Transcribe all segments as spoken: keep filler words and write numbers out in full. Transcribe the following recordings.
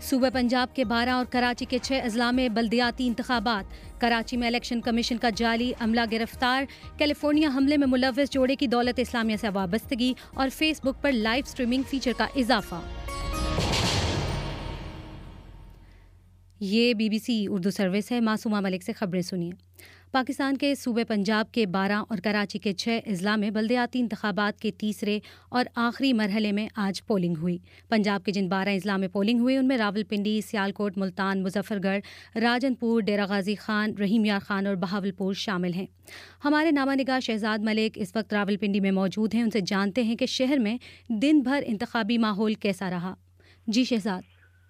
صوبہ پنجاب کے بارہ اور کراچی کے چھ اضلاع میں بلدیاتی انتخابات، کراچی میں الیکشن کمیشن کا جعلی عملہ گرفتار، کیلیفورنیا حملے میں ملوث جوڑے کی دولت اسلامیہ سے وابستگی اور فیس بک پر لائیو سٹریمنگ فیچر کا اضافہ۔ یہ B B C Urdu service ہے۔ معصومہ ملک سے خبریں سنیے۔ پاکستان کے صوبے پنجاب کے بارہ اور کراچی کے چھ اضلاع میں بلدیاتی انتخابات کے تیسرے اور آخری مرحلے میں آج پولنگ ہوئی۔ پنجاب کے جن بارہ اضلاع میں پولنگ ہوئی ان میں راولپنڈی، سیالکوٹ، ملتان، مظفر گڑھ، راجن پور، ڈیرہ غازی خان، رحیم یار خان اور بہاولپور شامل ہیں۔ ہمارے نامہ نگار شہزاد ملک اس وقت راولپنڈی میں موجود ہیں، ان سے جانتے ہیں کہ شہر میں دن بھر انتخابی ماحول کیسا رہا۔ جی شہزاد۔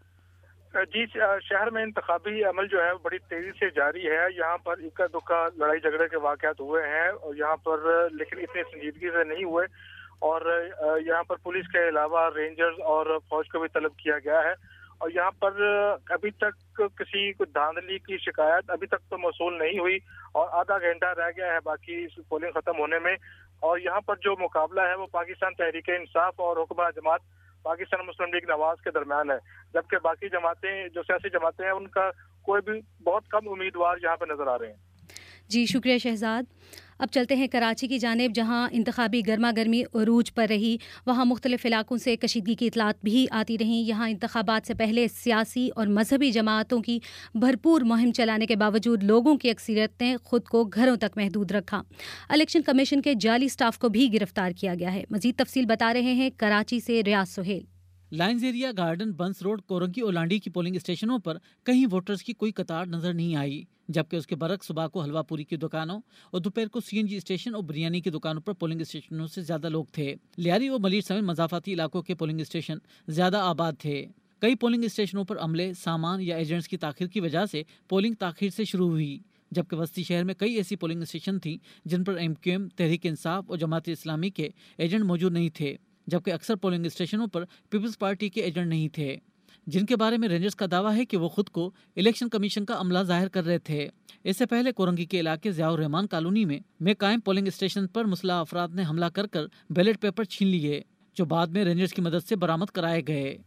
جی شہر میں انتخابی عمل جو ہے بڑی تیزی سے جاری ہے۔ یہاں پر اکا دکا لڑائی جھگڑے کے واقعات ہوئے ہیں اور یہاں پر لیکن اتنی سنجیدگی سے نہیں ہوئے، اور یہاں پر پولیس کے علاوہ رینجرز اور فوج کو بھی طلب کیا گیا ہے، اور یہاں پر ابھی تک کسی کو دھاندلی کی شکایت ابھی تک تو موصول نہیں ہوئی، اور آدھا گھنٹہ رہ گیا ہے باقی پولنگ ختم ہونے میں۔ اور یہاں پر جو مقابلہ ہے وہ پاکستان تحریک انصاف اور حکمراں جماعت پاکستان مسلم لیگ نواز کے درمیان ہے، جبکہ باقی جماعتیں جو سیاسی جماعتیں ہیں ان کا کوئی بھی بہت کم امیدوار یہاں پہ نظر آ رہے ہیں۔ جی شکریہ شہزاد۔ اب چلتے ہیں کراچی کی جانب، جہاں انتخابی گرما گرمی عروج پر رہی، وہاں مختلف علاقوں سے کشیدگی کی اطلاعات بھی آتی رہیں۔ یہاں انتخابات سے پہلے سیاسی اور مذہبی جماعتوں کی بھرپور مہم چلانے کے باوجود لوگوں کی اکثریت نے خود کو گھروں تک محدود رکھا۔ الیکشن کمیشن کے جعلی سٹاف کو بھی گرفتار کیا گیا ہے۔ مزید تفصیل بتا رہے ہیں کراچی سے Riaz Sohail. Lines Area, Garden, Bins Road, Korangi اور لانڈی کی پولنگ اسٹیشنوں پر کہیں ووٹرز کی کوئی قطار نظر نہیں آئی، جبکہ اس کے برعکس صبح کو حلوہ پوری کی دکانوں اور دوپہر کو سی این جی اسٹیشن اور بریانی کی دکانوں پر پولنگ اسٹیشنوں سے زیادہ لوگ تھے۔ لیاری اور ملیر سمیت مضافاتی علاقوں کے پولنگ اسٹیشن زیادہ آباد تھے۔ کئی پولنگ اسٹیشنوں پر عملے، سامان یا ایجنٹس کی تاخیر کی وجہ سے پولنگ تاخیر سے شروع ہوئی، جبکہ وسطی شہر میں کئی ایسی پولنگ اسٹیشن تھیں جن پر M Q M, Tehreek Insaf اور جماعت اسلامی کے ایجنٹ موجود نہیں تھے، جبکہ اکثر پولنگ اسٹیشنوں پر پیپلز پارٹی کے ایجنٹ نہیں تھے، جن کے بارے میں رینجرز کا دعویٰ ہے کہ وہ خود کو الیکشن کمیشن کا عملہ ظاہر کر رہے تھے۔ اس سے پہلے کورنگی کے علاقے ضیاء الرحمان کالونی میں میں قائم پولنگ اسٹیشن پر مسلح افراد نے حملہ کر کر بیلٹ پیپر چھین لیے، جو بعد میں رینجرز کی مدد سے برآمد کرائے گئے۔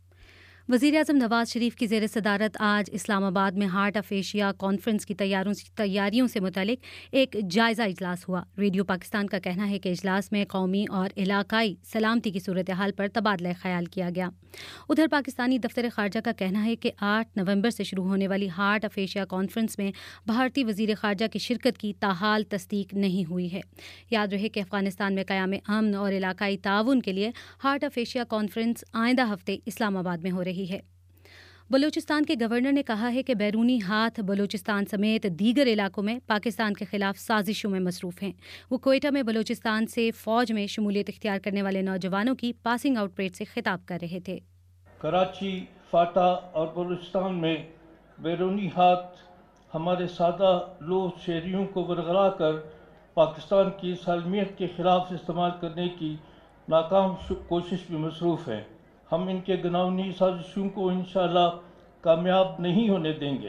وزیر اعظم نواز شریف کی زیر صدارت آج اسلام آباد میں ہارٹ آف ایشیا کانفرنس کی تیاریوں سے متعلق ایک جائزہ اجلاس ہوا۔ ریڈیو پاکستان کا کہنا ہے کہ اجلاس میں قومی اور علاقائی سلامتی کی صورتحال پر تبادلہ خیال کیا گیا۔ ادھر پاکستانی دفتر خارجہ کا کہنا ہے کہ آٹھ نومبر سے شروع ہونے والی ہارٹ آف ایشیا کانفرنس میں بھارتی وزیر خارجہ کی شرکت کی تاحال تصدیق نہیں ہوئی ہے۔ یاد رہے کہ افغانستان میں قیام امن اور علاقائی تعاون کے لیے ہارٹ آف ایشیا کانفرنس آئندہ ہفتے اسلام آباد میں ہو رہی ہے۔ بلوچستان کے گورنر نے کہا ہے کہ بیرونی ہاتھ بلوچستان سمیت دیگر علاقوں میں پاکستان کے خلاف سازشوں میں مصروف ہیں۔ وہ کوئٹہ میں بلوچستان سے فوج میں شمولیت اختیار کرنے والے نوجوانوں کی پاسنگ آؤٹ پریڈ سے خطاب کر رہے تھے۔ کراچی، فاتح اور بلوچستان میں بیرونی ہاتھ ہمارے سادہ لوہ شہریوں کو ورغلا کر پاکستان کی سالمیت کے خلاف استعمال کرنے کی ناکام کوشش میں مصروف ہیں۔ ہم ان کے گناہونی سازشوں کو انشاءاللہ کامیاب نہیں ہونے دیں گے۔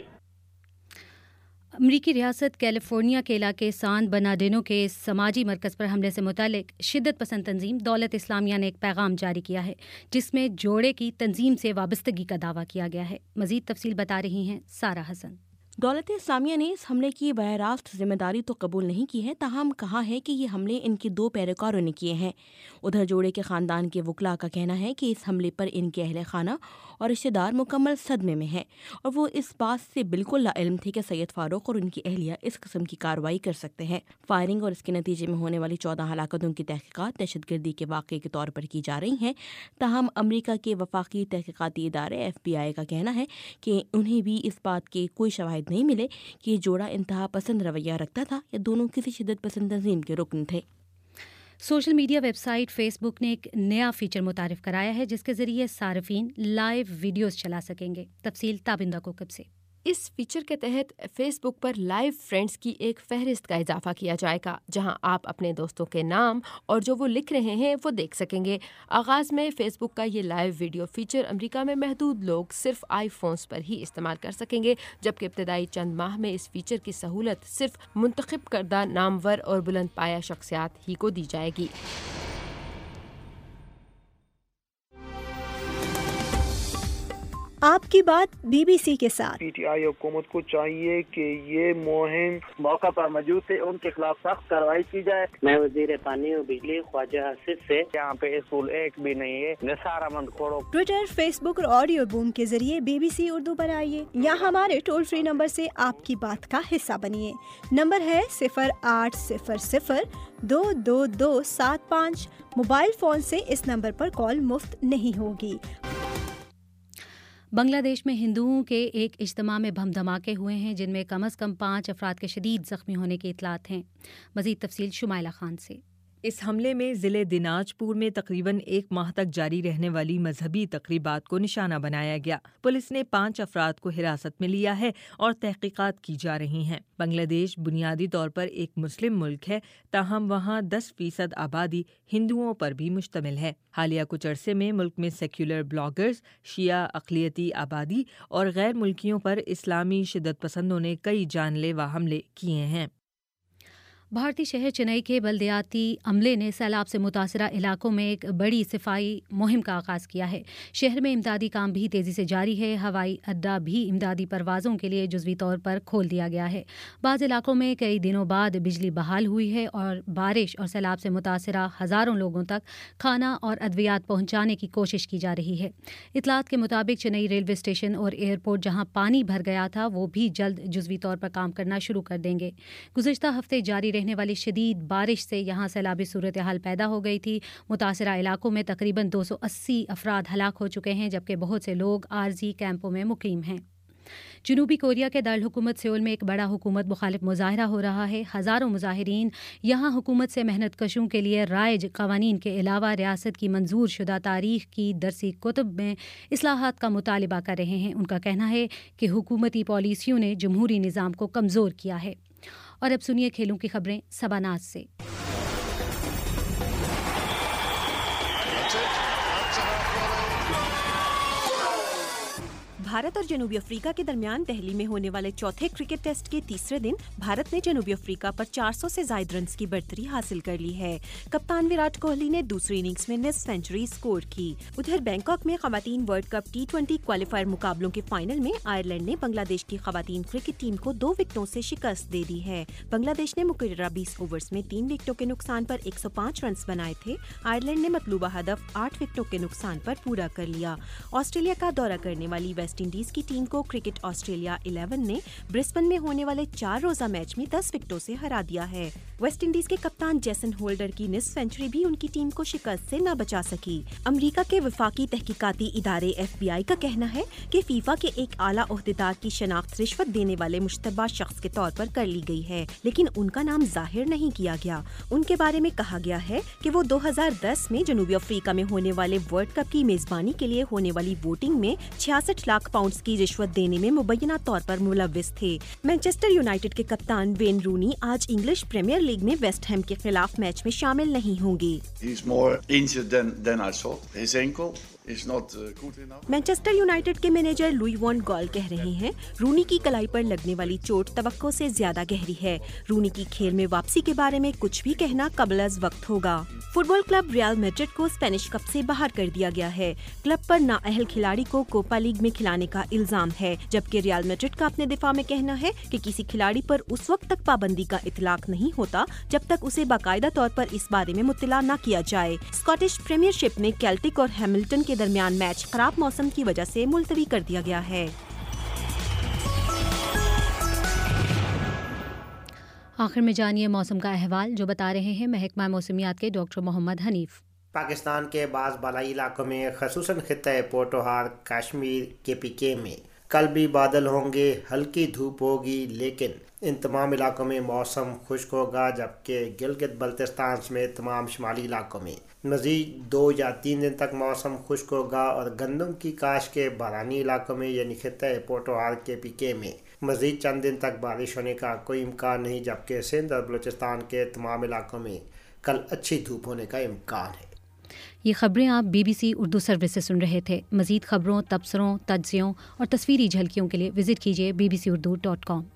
امریکی ریاست کیلیفورنیا کے علاقے سان برنارڈینو کے سماجی مرکز پر حملے سے متعلق شدت پسند تنظیم دولت اسلامیہ نے ایک پیغام جاری کیا ہے، جس میں جوڑے کی تنظیم سے وابستگی کا دعویٰ کیا گیا ہے۔ مزید تفصیل بتا رہی ہیں سارہ حسن۔ دولت اسلامیہ نے اس حملے کی براہ راست ذمہ داری تو قبول نہیں کی ہے، تاہم کہا ہے کہ یہ حملے ان کے دو پیروکاروں نے کیے ہیں۔ ادھر جوڑے کے خاندان کے وکلاء کا کہنا ہے کہ اس حملے پر ان کے اہل خانہ اور رشتہ دار مکمل صدمے میں ہیں، اور وہ اس بات سے بالکل لا علم تھے کہ سید فاروق اور ان کی اہلیہ اس قسم کی کارروائی کر سکتے ہیں۔ فائرنگ اور اس کے نتیجے میں ہونے والی چودہ ہلاکتوں کی تحقیقات دہشت گردی کے واقعے کے طور پر کی جا رہی ہیں، تاہم امریکہ کے وفاقی تحقیقاتی ادارے ایف بی آئی کا کہنا ہے کہ انہیں بھی اس بات کے کوئی شواہد نہیں ملے کہ یہ جوڑا انتہا پسند رویہ رکھتا تھا یا دونوں کسی شدت پسند تنظیم کے رکن تھے۔ Social media website Facebook نے ایک نیا فیچر متعارف کرایا ہے، جس کے ذریعے صارفین لائیو ویڈیوز چلا سکیں گے۔ تفصیل تابندہ کوکب سے۔ اس فیچر کے تحت فیس بک پر لائیو فرینڈز کی ایک فہرست کا اضافہ کیا جائے گا، جہاں آپ اپنے دوستوں کے نام اور جو وہ لکھ رہے ہیں وہ دیکھ سکیں گے۔ آغاز میں فیس بک کا یہ لائیو ویڈیو فیچر امریکہ میں محدود لوگ صرف آئی فونز پر ہی استعمال کر سکیں گے، جبکہ ابتدائی چند ماہ میں اس فیچر کی سہولت صرف منتخب کردہ نامور اور بلند پایہ شخصیات ہی کو دی جائے گی۔ آپ کی بات بی بی سی کے ساتھ۔ پی ٹی آئی حکومت کو چاہیے کہ یہ مہم موقع پر موجود تھے، ان کے خلاف سخت کارروائی کی جائے۔ میں وزیر پانی و بجلی خواجہ آصف سے، یہاں پہ اسکول ایک بھی نہیں ہے، نثارہ مند کھوڑو۔ ٹویٹر، فیس بک اور آڈیو بوم کے ذریعے بی بی سی اردو پر آئیے یا ہمارے ٹول فری نمبر سے آپ کی بات کا حصہ بنیے۔ نمبر ہے صفر آٹھ صفر صفر دو دو دو سات پانچ۔ موبائل فون سے اس نمبر پر کال مفت نہیں ہوگی۔ بنگلہ دیش میں ہندوؤں کے ایک اجتماع میں بم دھماکے ہوئے ہیں جن میں کم از کم پانچ افراد کے شدید زخمی ہونے کی اطلاعات ہیں۔ مزید تفصیل شمائلہ خان سے۔ اس حملے میں ضلع دیناج پور میں تقریباً ایک ماہ تک جاری رہنے والی مذہبی تقریبات کو نشانہ بنایا گیا۔ پولیس نے پانچ افراد کو حراست میں لیا ہے اور تحقیقات کی جا رہی ہیں۔ بنگلہ دیش بنیادی طور پر ایک مسلم ملک ہے، تاہم وہاں دس فیصد آبادی ہندوؤں پر بھی مشتمل ہے۔ حالیہ کچھ عرصے میں ملک میں سیکولر بلاگرز، شیعہ اقلیتی آبادی اور غیر ملکیوں پر اسلامی شدت پسندوں نے کئی جان لیوا حملے کیے ہیں۔ بھارتی شہر چنئی کے بلدیاتی عملے نے سیلاب سے متاثرہ علاقوں میں ایک بڑی صفائی مہم کا آغاز کیا ہے۔ شہر میں امدادی کام بھی تیزی سے جاری ہے۔ ہوائی اڈہ بھی امدادی پروازوں کے لیے جزوی طور پر کھول دیا گیا ہے۔ بعض علاقوں میں کئی دنوں بعد بجلی بحال ہوئی ہے اور بارش اور سیلاب سے متاثرہ ہزاروں لوگوں تک کھانا اور ادویات پہنچانے کی کوشش کی جا رہی ہے۔ اطلاعات کے مطابق چنئی ریلوے اسٹیشن اور ایئرپورٹ جہاں پانی بھر گیا تھا وہ بھی جلد جزوی طور پر کام کرنا شروع کر دیں گے۔ گزشتہ ہفتے جاری رہنے والی شدید بارش سے یہاں سیلابی صورتحال پیدا ہو گئی تھی۔ متاثرہ علاقوں میں تقریباً دو سو اسی افراد ہلاک ہو چکے ہیں جبکہ بہت سے لوگ عارضی کیمپوں میں مقیم ہیں۔ جنوبی کوریا کے دارالحکومت سیول میں ایک بڑا حکومت مخالف مظاہرہ ہو رہا ہے۔ ہزاروں مظاہرین یہاں حکومت سے محنت کشوں کے لیے رائج قوانین کے علاوہ ریاست کی منظور شدہ تاریخ کی درسی کتب میں اصلاحات کا مطالبہ کر رہے ہیں۔ ان کا کہنا ہے کہ حکومتی پالیسیوں نے جمہوری نظام کو کمزور کیا ہے۔ اور اب سنیے کھیلوں کی خبریں سباناز سے۔ بھارت اور جنوبی افریقہ کے درمیان دہلی میں ہونے والے چوتھے کرکٹ ٹیسٹ کے تیسرے دن بھارت نے جنوبی افریقہ پر چار سو سے زائد رنز کی برتری حاصل کر لی ہے۔ کپتان وراٹ کوہلی نے دوسری اننگز میں نصف سینچری سکور کی۔ ادھر بینکاک میں خواتین World Cup T twenty qualifier مقابلوں کے فائنل میں آئرلینڈ نے بنگلہ دیش کی خواتین کرکٹ ٹیم کو دو وکٹوں سے شکست دے دی ہے۔ بنگلہ دیش نے مقررہ بیس اوورز میں تین وکٹوں کے نقصان پر ایک سو پانچ رنز بنائے تھے۔ آئرلینڈ نے مطلوبہ ہدف آٹھ وکٹوں کے نقصان پر پورا کر لیا۔ آسٹریلیا کا دورہ کرنے والی ویسٹ انڈیز کی ٹیم کو کرکٹ آسٹریلیا الیون نے برسبن میں ہونے والے چار روزہ میچ میں دس وکٹوں سے ہرا دیا ہے۔ ویسٹ انڈیز کے کپتان جیسن ہولڈر کی نصف سینچری بھی ان کی ٹیم کو شکست سے نہ بچا سکی۔ امریکہ کے وفاقی تحقیقاتی ادارے ایف بی آئی کا کہنا ہے کہ فیفا کے ایک اعلیٰ عہدیدار کی شناخت رشوت دینے والے مشتبہ شخص کے طور پر کر لی گئی ہے، لیکن ان کا نام ظاہر نہیں کیا گیا۔ ان کے بارے میں کہا گیا ہے کہ وہ دو ہزار دس میں جنوبی افریقہ میں ہونے والے ورلڈ کپ کی میزبانی کے لیے ہونے والی ووٹنگ میں چھیاسٹھ لاکھ پاؤنڈز کی رشوت دینے میں مبینہ طور پر ملوث تھے۔ مانچسٹر یونائیٹڈ کے کپتان وین رونی آج انگلش پریمیئر لیگ میں ویسٹ ہیم کے خلاف میچ میں شامل نہیں ہوں گے۔ مانچسٹر یونائیٹڈ کے مینیجر لوئی وان گال کہہ رہے ہیں رونی کی کلائی پر لگنے والی چوٹ توقع سے زیادہ گہری ہے۔ رونی کی کھیل میں واپسی کے بارے میں کچھ بھی کہنا قبل از وقت ہوگا۔ Football club Real Madrid کو اسپینش کپ سے باہر کر دیا گیا ہے۔ کلب پر نااہل کھلاڑی کو کوپا لیگ میں کھلانے کا الزام ہے، جبکہ ریال میڈرڈ کا اپنے دفاع میں کہنا ہے کہ کسی کھلاڑی پر اس وقت تک پابندی کا اطلاق نہیں ہوتا جب تک اسے باقاعدہ طور پر اس بارے میں مطلع نہ کیا جائے۔ اسکاٹش پریمیئر شپ میں کیلٹک اور ہیملٹن کے درمیان میچ خراب موسم کی وجہ سے ملتوی کر دیا گیا ہے۔ آخر میں جانیے موسم کا احوال جو بتا رہے ہیں محکمہ موسمیات کے ڈاکٹر محمد حنیف۔ پاکستان کے بعض بالائی علاقوں میں خصوصاً خطہ پوٹوہار کشمیر کے پی کے میں کل بھی بادل ہوں گے، ہلکی دھوپ ہوگی، لیکن ان تمام علاقوں میں موسم خشک ہوگا، جبکہ گلگت بلتستان سمیت تمام شمالی علاقوں میں مزید دو یا تین دن تک موسم خشک ہوگا اور گندم کی کاشت کے بارانی علاقوں میں یعنی خطہ پوٹوہار کے پی کے میں مزید چند دن تک بارش ہونے کا کوئی امکان نہیں، جبکہ سندھ اور بلوچستان کے تمام علاقوں میں کل اچھی دھوپ ہونے کا امکان ہے۔ یہ خبریں آپ B B C Urdu service سے سن رہے تھے۔ مزید خبروں، تبصروں، تجزیوں اور تصویری جھلکیوں کے لیے وزٹ کیجیے B B C Urdu dot کام۔